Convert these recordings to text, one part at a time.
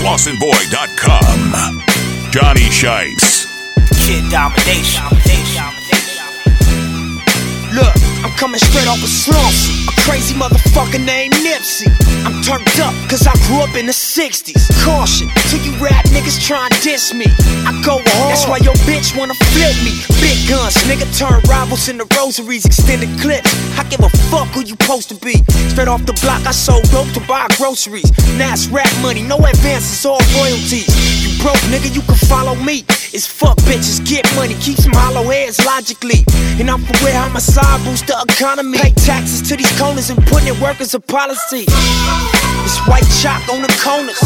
FlossinBoy.com. Johnny Shice. Kid domination. Look, I'm coming straight off of Slauson, a crazy motherfucker named Nipsey. I'm turned up cause I grew up in the 60s. Caution to you rap niggas try and diss me. I go hard, that's why your bitch wanna flip me. Big guns, nigga turn rivals into rosaries, extended clips. I give a fuck who you supposed to be. Straight off the block I sold dope to buy groceries. Now it's rap money, no advances, all royalties. You broke nigga, you can follow me. It's fuck bitches, get money, keep some hollow heads logically. And I'm for where homicide boost the economy. Pay taxes to these corners and putting in work as a policy. It's white chalk on the corners,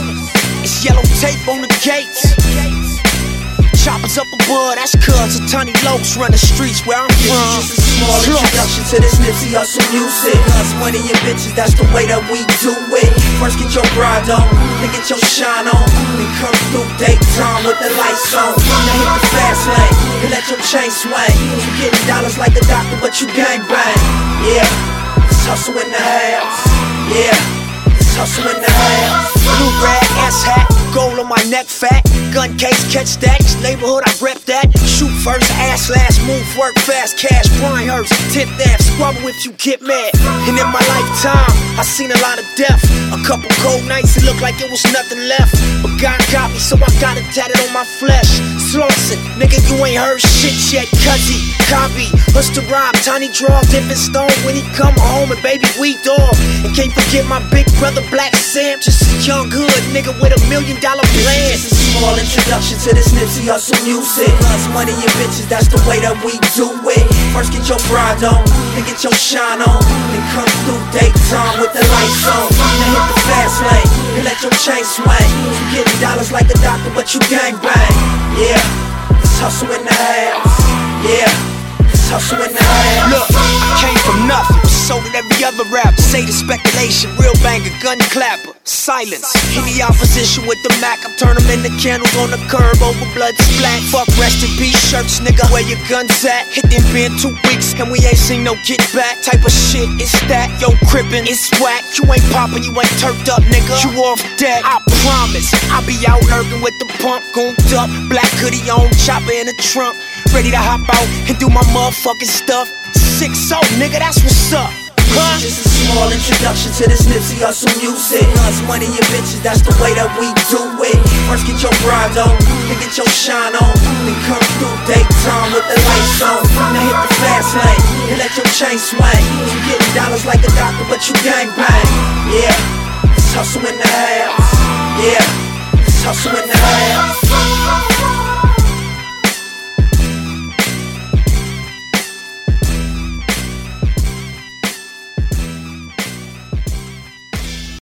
it's yellow tape on the gates. Choppers up above, that's cuz of Tony Lokes run the streets where I'm from. This is just a small introduction to this Nipsey Hussle music. Us money and bitches, that's the way that we do it. First get your bride on, then get your shine on, then come through daytime with the lights on. Now hit the fast lane, and let your chain swing. You getting dollars like a doctor, but you gang bang. Yeah, it's hustle in the house. Yeah, it's hustle in the house. Blue rag ass hat, gold on my neck fat. Gun case, catch that, neighborhood I rep that. Shoot first, ass last, move, work fast, cash, Brynhurst, 10th Ave, squabble if you get mad. And in my lifetime, I seen a lot of death. A couple cold nights, it looked like it was nothing left. But God got me, so I got it tatted on my flesh. Slauson, nigga, you ain't heard shit yet, cuzzy, copy. Us to rob, Tiny draw, dipping stone when he come home, and baby, we dog. And can't forget my big brother, Black Sam, just a young hood nigga with $1 million plan. This is a small introduction to this Nipsey Hussle music. Us money and bitches, that's the way that we do it. First get your bride on, then get your shine on, then come through daytime with the lights on. Now hit the fast lane, and let your chain swing. You getting dollars like a doctor, but you gang bang. Yeah, it's hustle in the house. Yeah, it's hustle in the house. Look, I came from nothing, so did every other rapper. Say the speculation, real banger, gun clapper. Silence, any opposition with the Mac, I turn them into candles on the curb over blood splat. Fuck rest in peace shirts, nigga, where your guns at? Hit them been 2 weeks, and we ain't seen no get back. Type of shit, it's that, yo crippin', it's whack. You ain't poppin', you ain't turfed up, nigga. You off dead, I promise. I be out lurking with the pump, gooned up, black hoodie on, chopper in the trunk. Ready to hop out and do my motherfucking stuff. 6-0, nigga, that's what's up. Huh? This is just a small introduction to this Nipsey Hussle music. Us money and bitches, that's the way that we do it. First get your bride on, then get your shine on, then come through daytime with the lights on. Now hit the fast lane, and let your chain swing. You getting dollars like a doctor, but you gang bang. Yeah, it's hustle in the house. Yeah, it's hustle in the house.